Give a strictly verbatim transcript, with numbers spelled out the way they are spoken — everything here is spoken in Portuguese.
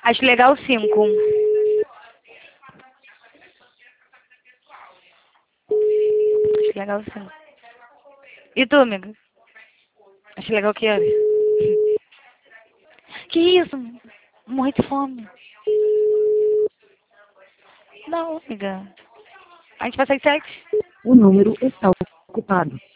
Acho legal o cinco. Acho legal o cinco. E tu, amiga? Acho legal o que é? Que isso? Morri de fome. Não, amiga. A gente vai sair sete. O número está ocupado.